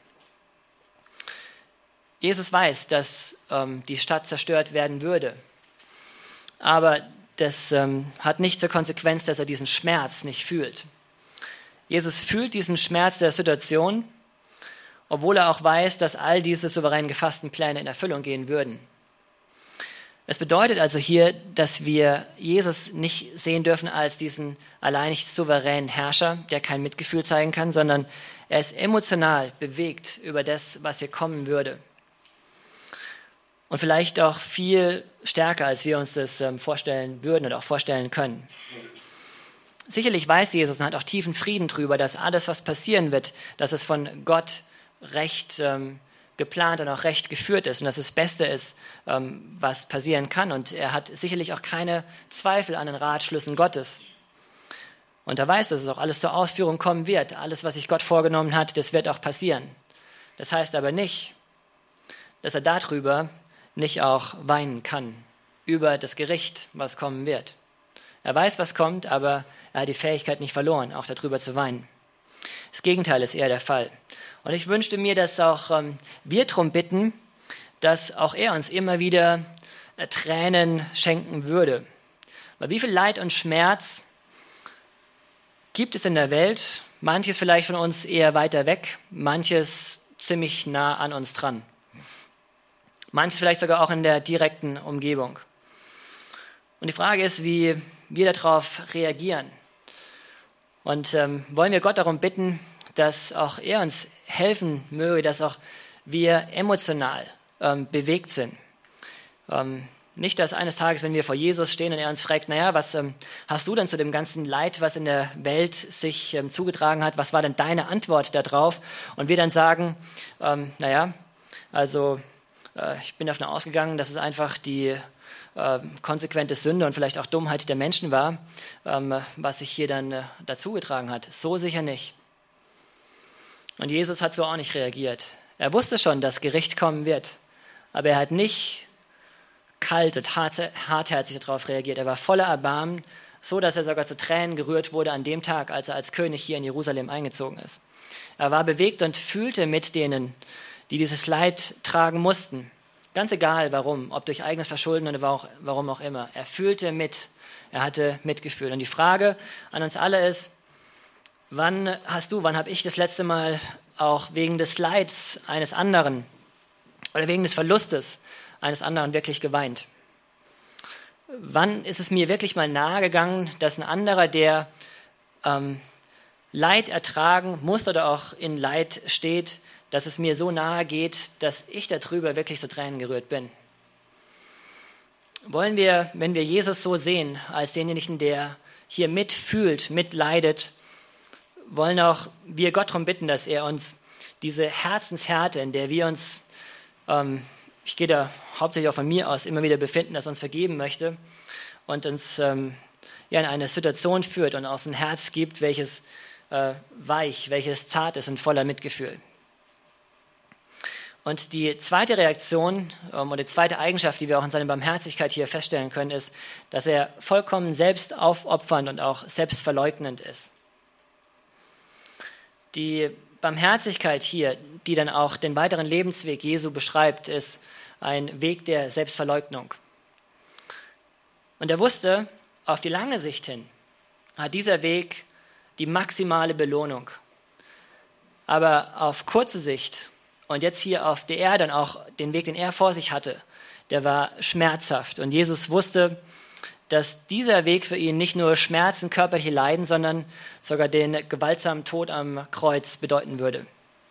Jesus weiß, dass die Stadt zerstört werden würde, aber das hat nicht zur Konsequenz, dass er diesen Schmerz nicht fühlt. Jesus fühlt diesen Schmerz der Situation, obwohl er auch weiß, dass all diese souverän gefassten Pläne in Erfüllung gehen würden. Es bedeutet also hier, dass wir Jesus nicht sehen dürfen als diesen alleinig souveränen Herrscher, der kein Mitgefühl zeigen kann, sondern er ist emotional bewegt über das, was hier kommen würde. Und vielleicht auch viel stärker, als wir uns das vorstellen würden oder auch vorstellen können. Sicherlich weiß Jesus und hat auch tiefen Frieden darüber, dass alles, was passieren wird, dass es von Gott recht geplant und auch recht geführt ist und dass es das Beste ist, was passieren kann. Und er hat sicherlich auch keine Zweifel an den Ratschlüssen Gottes. Und er weiß, dass es auch alles zur Ausführung kommen wird. Alles, was sich Gott vorgenommen hat, das wird auch passieren. Das heißt aber nicht, dass er darüber nicht auch weinen kann, über das Gericht, was kommen wird. Er weiß, was kommt, aber er hat die Fähigkeit nicht verloren, auch darüber zu weinen. Das Gegenteil ist eher der Fall. Und ich wünschte mir, dass auch wir darum bitten, dass auch er uns immer wieder Tränen schenken würde. Weil wie viel Leid und Schmerz gibt es in der Welt? Manches vielleicht von uns eher weiter weg, manches ziemlich nah an uns dran. Manches vielleicht sogar auch in der direkten Umgebung. Und die Frage ist, wie wir darauf reagieren. Und wollen wir Gott darum bitten, dass auch er uns helfen möge, dass auch wir emotional bewegt sind. Nicht, dass eines Tages, wenn wir vor Jesus stehen und er uns fragt, naja, was hast du denn zu dem ganzen Leid, was in der Welt sich zugetragen hat, was war denn deine Antwort darauf? Und wir dann sagen, ich bin davon ausgegangen, dass es einfach die konsequente Sünde und vielleicht auch Dummheit der Menschen war, was sich hier dann dazugetragen hat. So sicher nicht. Und Jesus hat so auch nicht reagiert. Er wusste schon, dass Gericht kommen wird, aber er hat nicht kalt und hartherzig darauf reagiert. Er war voller Erbarmen, so dass er sogar zu Tränen gerührt wurde an dem Tag, als er als König hier in Jerusalem eingezogen ist. Er war bewegt und fühlte mit denen, die dieses Leid tragen mussten. Ganz egal warum, ob durch eigenes Verschulden oder warum auch immer. Er fühlte mit, er hatte Mitgefühl. Und die Frage an uns alle ist, wann habe ich das letzte Mal auch wegen des Leids eines anderen oder wegen des Verlustes eines anderen wirklich geweint? Wann ist es mir wirklich mal nahegegangen, dass ein anderer, der Leid ertragen muss oder auch in Leid steht, dass es mir so nahe geht, dass ich darüber wirklich zu Tränen gerührt bin. Wollen wir, wenn wir Jesus so sehen, als denjenigen, der hier mitfühlt, mitleidet, wollen auch wir Gott darum bitten, dass er uns diese Herzenshärte, in der wir uns, ich gehe da hauptsächlich auch von mir aus, immer wieder befinden, dass er uns vergeben möchte und uns in eine Situation führt und aus ein Herz gibt, welches weich, welches zart ist und voller Mitgefühl. Und die zweite Reaktion und die zweite Eigenschaft, die wir auch in seiner Barmherzigkeit hier feststellen können, ist, dass er vollkommen selbstaufopfernd und auch selbstverleugnend ist. Die Barmherzigkeit hier, die dann auch den weiteren Lebensweg Jesu beschreibt, ist ein Weg der Selbstverleugnung. Und er wusste, auf die lange Sicht hin hat dieser Weg die maximale Belohnung. Aber auf kurze Sicht und jetzt hier auf der Erde und auch den Weg, den er vor sich hatte, der war schmerzhaft. Und Jesus wusste, dass dieser Weg für ihn nicht nur Schmerzen, körperliche Leiden, sondern sogar den gewaltsamen Tod am Kreuz bedeuten würde.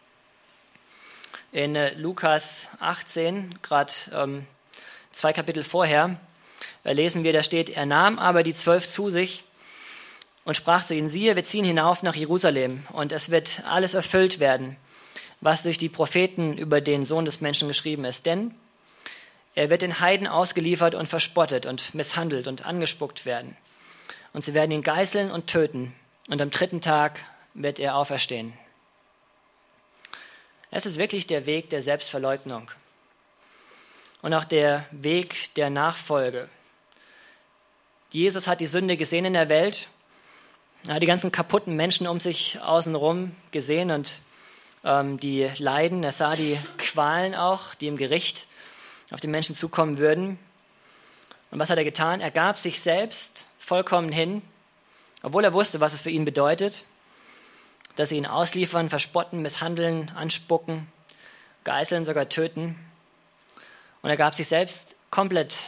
In Lukas 18, gerade 2 Kapitel vorher, lesen wir, da steht, er nahm aber die 12 zu sich und sprach zu ihnen, siehe, wir ziehen hinauf nach Jerusalem und es wird alles erfüllt werden, was durch die Propheten über den Sohn des Menschen geschrieben ist. Denn er wird den Heiden ausgeliefert und verspottet und misshandelt und angespuckt werden. Und sie werden ihn geißeln und töten. Und am 3. Tag wird er auferstehen. Es ist wirklich der Weg der Selbstverleugnung. Und auch der Weg der Nachfolge. Jesus hat die Sünde gesehen in der Welt. Er hat die ganzen kaputten Menschen um sich außenrum gesehen und die Leiden. Er sah die Qualen auch, die im Gericht auf die Menschen zukommen würden. Und was hat er getan? Er gab sich selbst vollkommen hin, obwohl er wusste, was es für ihn bedeutet, dass sie ihn ausliefern, verspotten, misshandeln, anspucken, geißeln, sogar töten. Und er gab sich selbst komplett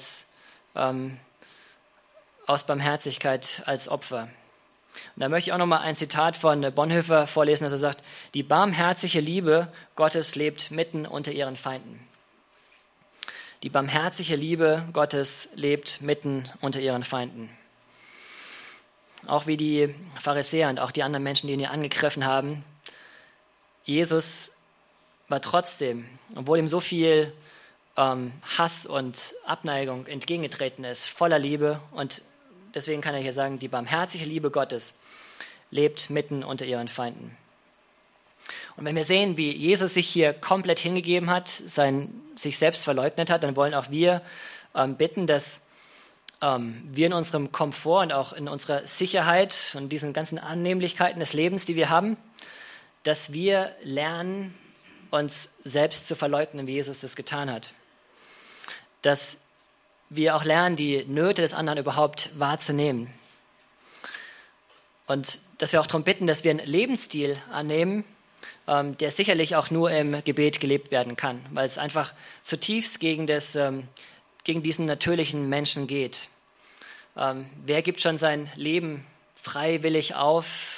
aus Barmherzigkeit als Opfer. Und da möchte ich auch noch mal ein Zitat von Bonhoeffer vorlesen, dass er sagt, die barmherzige Liebe Gottes lebt mitten unter ihren Feinden. Die barmherzige Liebe Gottes lebt mitten unter ihren Feinden. Auch wie die Pharisäer und auch die anderen Menschen, die ihn hier angegriffen haben. Jesus war trotzdem, obwohl ihm so viel Hass und Abneigung entgegengetreten ist, voller Liebe. Und deswegen kann er hier sagen, die barmherzige Liebe Gottes lebt mitten unter ihren Feinden. Und wenn wir sehen, wie Jesus sich hier komplett hingegeben hat, sich selbst verleugnet hat, dann wollen auch wir bitten, dass wir in unserem Komfort und auch in unserer Sicherheit und diesen ganzen Annehmlichkeiten des Lebens, die wir haben, dass wir lernen, uns selbst zu verleugnen, wie Jesus das getan hat. Dass wir auch lernen, die Nöte des anderen überhaupt wahrzunehmen. Und dass wir auch darum bitten, dass wir einen Lebensstil annehmen, der sicherlich auch nur im Gebet gelebt werden kann, weil es einfach zutiefst gegen diesen natürlichen Menschen geht. Wer gibt schon sein Leben freiwillig auf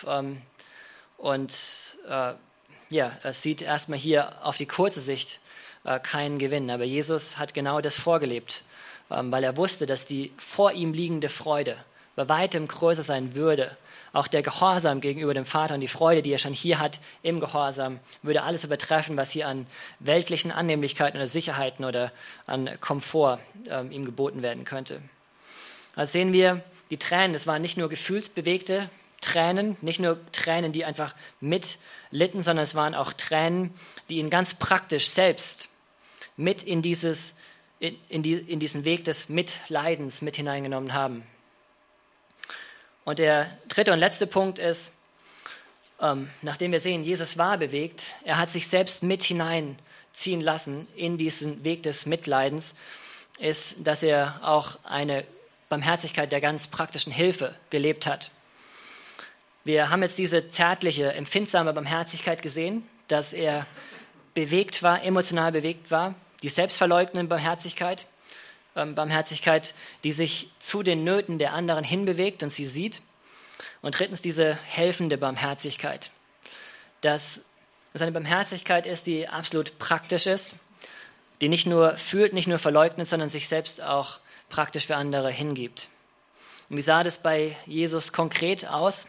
es sieht erstmal hier auf die kurze Sicht keinen Gewinn. Aber Jesus hat genau das vorgelebt, weil er wusste, dass die vor ihm liegende Freude bei weitem größer sein würde. Auch der Gehorsam gegenüber dem Vater und die Freude, die er schon hier hat im Gehorsam, würde alles übertreffen, was hier an weltlichen Annehmlichkeiten oder Sicherheiten oder an Komfort ihm geboten werden könnte. Also sehen wir, die Tränen, das waren nicht nur gefühlsbewegte Tränen, nicht nur Tränen, die einfach mitlitten, sondern es waren auch Tränen, die ihn ganz praktisch selbst mit in diesen Weg des Mitleidens mit hineingenommen haben. Und der dritte und letzte Punkt ist, nachdem wir sehen, Jesus war bewegt, er hat sich selbst mit hineinziehen lassen in diesen Weg des Mitleidens, ist, dass er auch eine Barmherzigkeit der ganz praktischen Hilfe gelebt hat. Wir haben jetzt diese zärtliche, empfindsame Barmherzigkeit gesehen, dass er bewegt war, emotional bewegt war, die selbstverleugnende Barmherzigkeit, die sich zu den Nöten der anderen hinbewegt und sie sieht. Und drittens diese helfende Barmherzigkeit, dass Und seine Barmherzigkeit ist, die absolut praktisch ist, die nicht nur fühlt, nicht nur verleugnet, sondern sich selbst auch praktisch für andere hingibt. Und wie sah das bei Jesus konkret aus?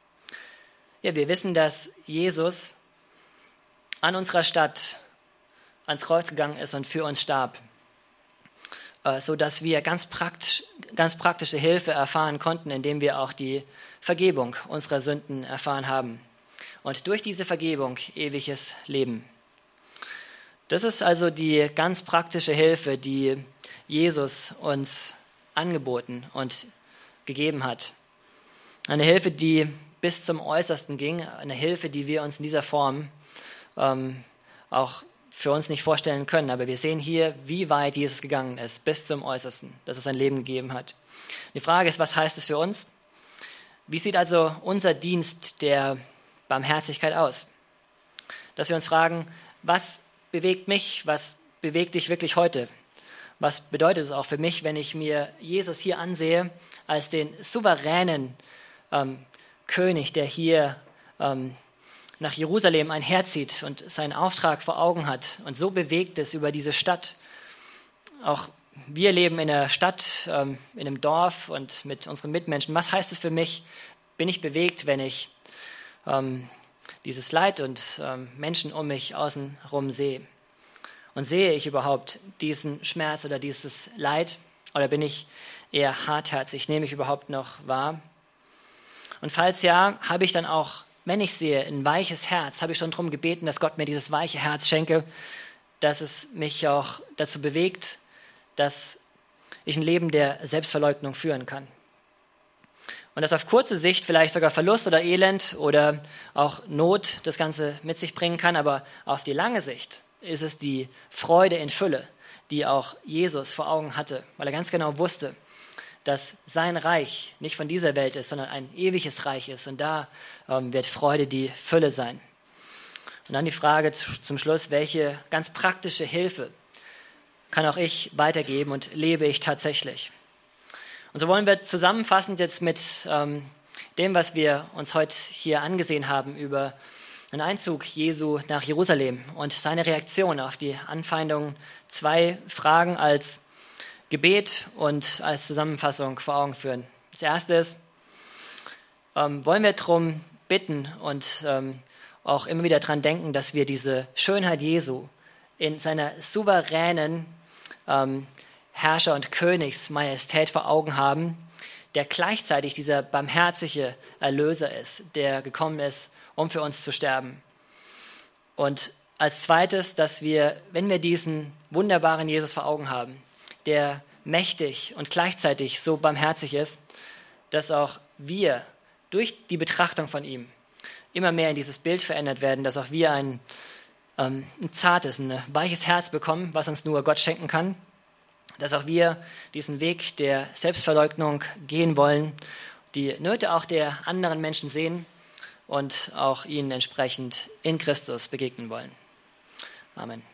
Ja, wir wissen, dass Jesus an unserer Stadt ans Kreuz gegangen ist und für uns starb, sodass wir ganz praktische Hilfe erfahren konnten, indem wir auch die Vergebung unserer Sünden erfahren haben. Und durch diese Vergebung ewiges Leben. Das ist also die ganz praktische Hilfe, die Jesus uns angeboten und gegeben hat. Eine Hilfe, die bis zum Äußersten ging, eine Hilfe, die wir uns in dieser Form auch für uns nicht vorstellen können. Aber wir sehen hier, wie weit Jesus gegangen ist, bis zum Äußersten, dass es sein Leben gegeben hat. Die Frage ist, was heißt es für uns? Wie sieht also unser Dienst der Barmherzigkeit aus? Dass wir uns fragen, was bewegt mich, was bewegt dich wirklich heute? Was bedeutet es auch für mich, wenn ich mir Jesus hier ansehe, als den souveränen König, der hier nach Jerusalem einherzieht und seinen Auftrag vor Augen hat und so bewegt ist über diese Stadt. Auch wir leben in einer Stadt, in einem Dorf und mit unseren Mitmenschen. Was heißt es für mich? Bin ich bewegt, wenn ich dieses Leid und Menschen um mich außenrum sehe? Und sehe ich überhaupt diesen Schmerz oder dieses Leid? Oder bin ich eher hartherzig? Nehme ich überhaupt noch wahr? Und falls ja, habe ich dann auch, wenn ich sehe, ein weiches Herz, habe ich schon darum gebeten, dass Gott mir dieses weiche Herz schenke, dass es mich auch dazu bewegt, dass ich ein Leben der Selbstverleugnung führen kann. Und dass auf kurze Sicht vielleicht sogar Verlust oder Elend oder auch Not das Ganze mit sich bringen kann, aber auf die lange Sicht ist es die Freude in Fülle, die auch Jesus vor Augen hatte, weil er ganz genau wusste, dass sein Reich nicht von dieser Welt ist, sondern ein ewiges Reich ist. Und da wird Freude die Fülle sein. Und dann die Frage zum Schluss, welche ganz praktische Hilfe kann auch ich weitergeben und lebe ich tatsächlich? Und so wollen wir zusammenfassend jetzt mit dem, was wir uns heute hier angesehen haben, über den Einzug Jesu nach Jerusalem und seine Reaktion auf die Anfeindungen, 2 Fragen als Gebet und als Zusammenfassung vor Augen führen. Das erste ist, wollen wir darum bitten und auch immer wieder daran denken, dass wir diese Schönheit Jesu in seiner souveränen Herrscher- und Königsmajestät vor Augen haben, der gleichzeitig dieser barmherzige Erlöser ist, der gekommen ist, um für uns zu sterben. Und als zweites, dass wir, wenn wir diesen wunderbaren Jesus vor Augen haben, der mächtig und gleichzeitig so barmherzig ist, dass auch wir durch die Betrachtung von ihm immer mehr in dieses Bild verändert werden, dass auch wir ein zartes, ein weiches Herz bekommen, was uns nur Gott schenken kann, dass auch wir diesen Weg der Selbstverleugnung gehen wollen, die Nöte auch der anderen Menschen sehen und auch ihnen entsprechend in Christus begegnen wollen. Amen.